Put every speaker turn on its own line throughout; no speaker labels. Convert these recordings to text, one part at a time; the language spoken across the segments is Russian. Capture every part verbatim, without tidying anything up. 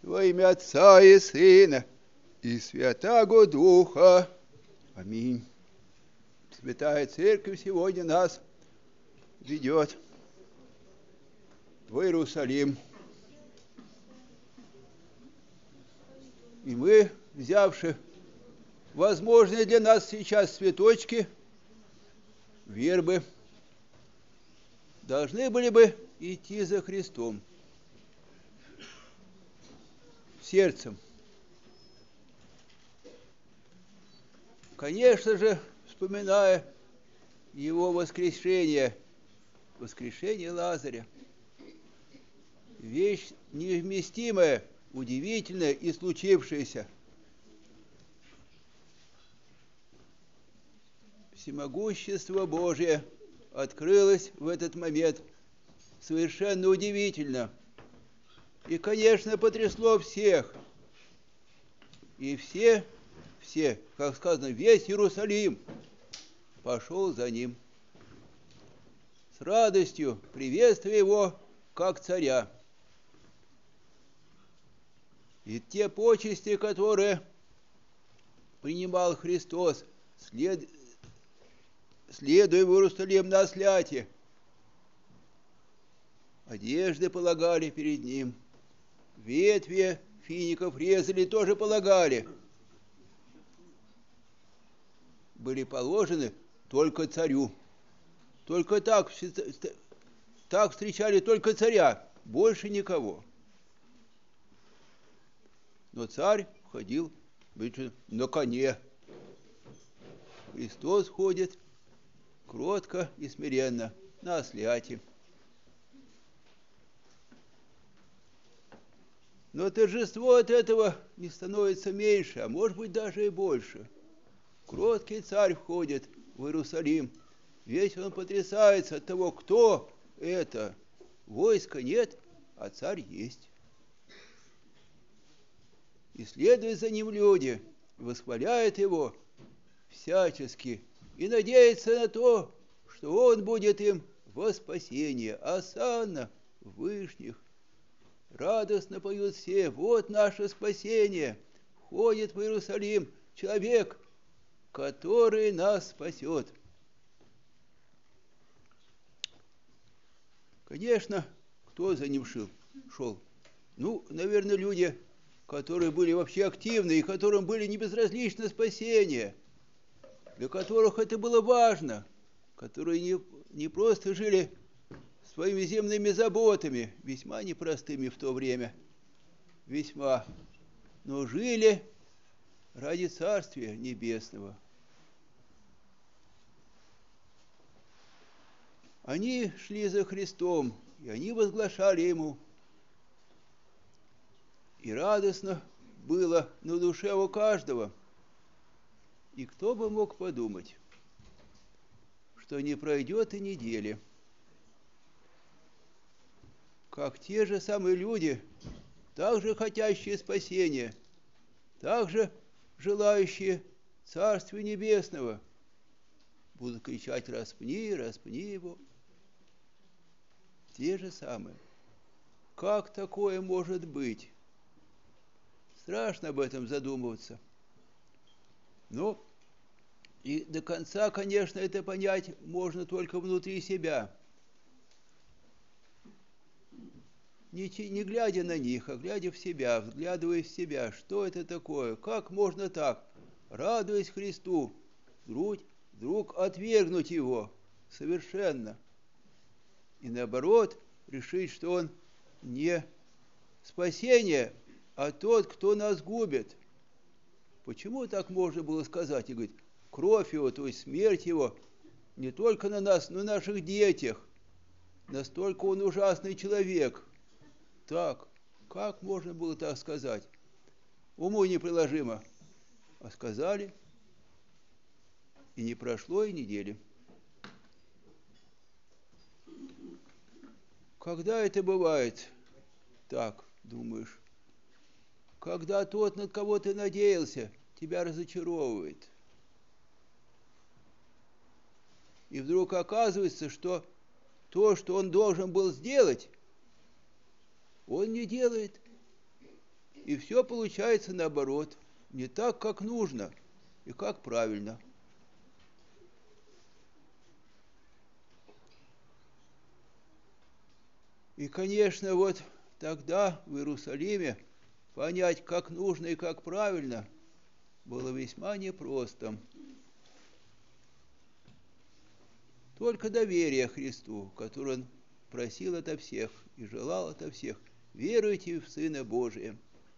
Во имя Отца и Сына и Святаго Духа. Аминь. Святая Церковь сегодня нас ведет в Иерусалим. И мы, взявши возможные для нас сейчас цветочки, вербы, должны были бы идти за Христом сердцем. Конечно же, вспоминая его воскрешение, воскрешение Лазаря. Вещь невместимая, удивительная и случившаяся. Всемогущество Божие открылось в этот момент совершенно удивительно. И, конечно, потрясло всех. И все, все, как сказано, весь Иерусалим пошел за ним. С радостью приветствуя его как царя. И те почести, которые принимал Христос, след... следуя в Иерусалим на осляте, одежды полагали перед ним, ветви фиников резали, тоже полагали. Были положены только царю. Только так, так встречали только царя, больше никого. Но царь ходил на коне. Христос ходит кротко и смиренно на осляте. Но торжество от этого не становится меньше, а может быть даже и больше. Кроткий царь входит в Иерусалим. Весь он потрясается от того, кто это. Войска нет, а царь есть. И следуют за ним люди, восхваляют его всячески и надеются на то, что он будет им во спасение. Осанна в вышних. Радостно поют все: вот наше спасение. Входит в Иерусалим человек, который нас спасет. Конечно, кто за ним шел? шел? Ну, наверное, люди, которые были вообще активны и которым были не безразлично спасение, для которых это было важно, которые не, не просто жили своими земными заботами, весьма непростыми в то время, весьма, но жили ради Царствия Небесного. Они шли за Христом, и они возглашали Ему. И радостно было на душе у каждого. И кто бы мог подумать, что не пройдет и недели, как те же самые люди, также хотящие спасения, также желающие Царствия Небесного, будут кричать: распни, распни его. Те же самые. Как такое может быть? Страшно об этом задумываться. Но и до конца, конечно, это понять можно только внутри себя. Не, не глядя на них, а глядя в себя, вглядываясь в себя, что это такое, как можно так, радуясь Христу, вдруг, вдруг отвергнуть Его совершенно. И наоборот, решить, что Он не спасение, а тот, кто нас губит. Почему так можно было сказать? И говорит, кровь Его, то есть смерть Его, не только на нас, но и на наших детях. Настолько Он ужасный человек. Так, как можно было так сказать? Уму неприложимо. А сказали, и не прошло и недели. Когда это бывает? Так, думаешь. Когда тот, над кого ты надеялся, тебя разочаровывает. И вдруг оказывается, что то, что он должен был сделать, он не делает. и все получается наоборот, не так, как нужно и как правильно. И, конечно, вот тогда в Иерусалиме понять, как нужно и как правильно, было весьма непросто. Только доверие Христу, которое Он просил ото всех и желал ото всех, веруйте в Сына Божия.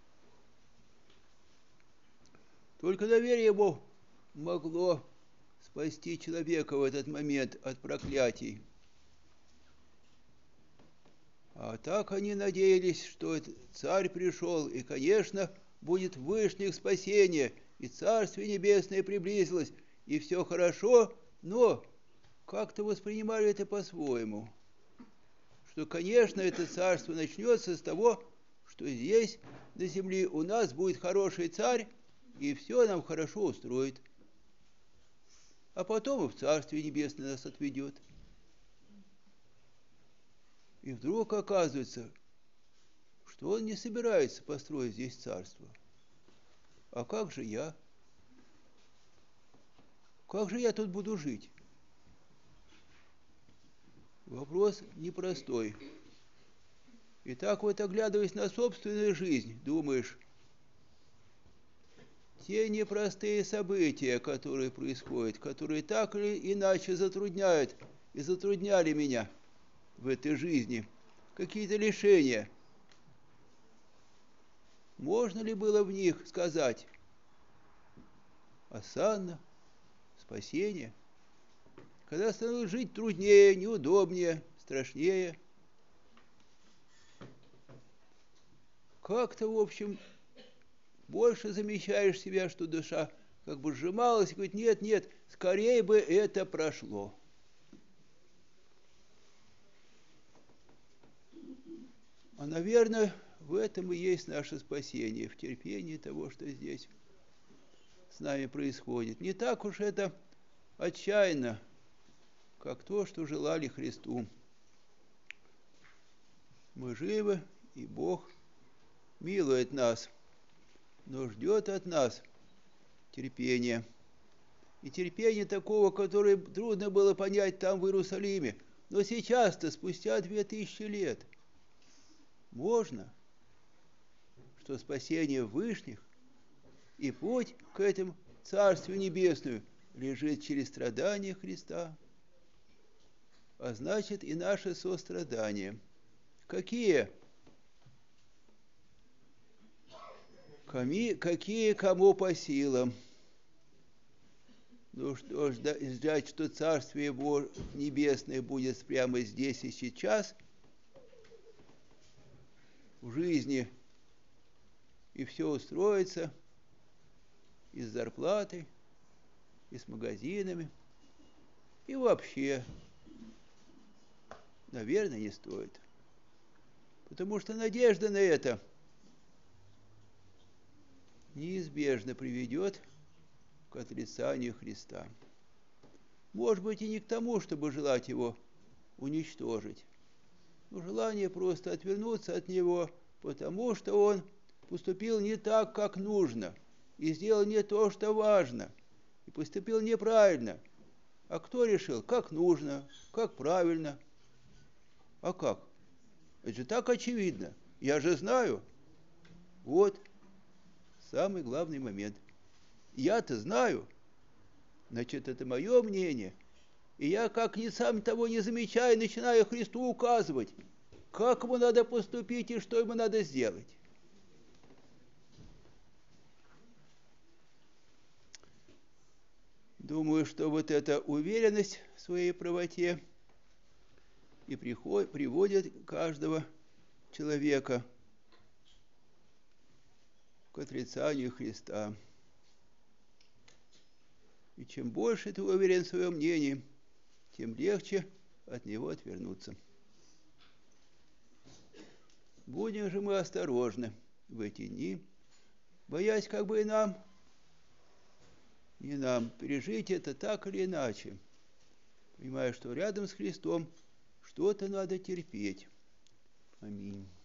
Только доверие Ему могло спасти человека в этот момент от проклятий. А так они надеялись, что царь пришел, и, конечно, будет выше их спасение, и Царствие Небесное приблизилось, и все хорошо, но как-то воспринимали это по-своему. Что, конечно, это царство начнется с того, что здесь, на земле, у нас будет хороший царь, и все нам хорошо устроит. А потом и в Царствие Небесное нас отведет. И вдруг оказывается, что он не собирается построить здесь царство. А как же я? Как же я тут буду жить? Вопрос непростой. И так вот, оглядываясь на собственную жизнь, думаешь, те непростые события, которые происходят, которые так или иначе затрудняют и затрудняли меня в этой жизни, какие-то лишения. Можно ли было в них сказать осанна, спасение? Когда становилось жить труднее, неудобнее, страшнее. Как-то, в общем, больше замечаешь себя, что душа как бы сжималась и говорит, нет, нет, скорее бы это прошло. А, наверное, в этом и есть наше спасение, в терпении того, что здесь с нами происходит. Не так уж это отчаянно, как то, что желали Христу. Мы живы, и Бог милует нас, но ждет от нас терпения. И терпение такого, которое трудно было понять там, в Иерусалиме. Но сейчас-то, спустя две тысячи лет, можно, что спасение вышних и путь к этому Царствию Небесному лежит через страдания Христа, а значит и наше сострадание. Какие? Какие кому по силам. Ну что ж, ждать, что Царствие Небесное будет прямо здесь и сейчас, в жизни, и все устроится, и с зарплатой, и с магазинами, и вообще, наверное, не стоит. Потому что надежда на это неизбежно приведет к отрицанию Христа. Может быть, и не к тому, чтобы желать Его уничтожить, но желание просто отвернуться от Него, потому что Он поступил не так, как нужно, и сделал не то, что важно, и поступил неправильно. А кто решил, как нужно, как правильно? А как? Это же так очевидно. Я же знаю. Вот самый главный момент. Я-то знаю. Значит, это мое мнение. И я, как ни сам того не замечая, начинаю Христу указывать, как ему надо поступить и что ему надо сделать. Думаю, что вот эта уверенность в своей правоте и приход, приводит каждого человека к отрицанию Христа. И чем больше ты уверен в своем мнении, тем легче от него отвернуться. Будем же мы осторожны в эти дни, боясь, как бы и нам, не нам, пережить это так или иначе, понимая, что рядом с Христом что-то надо терпеть. Аминь.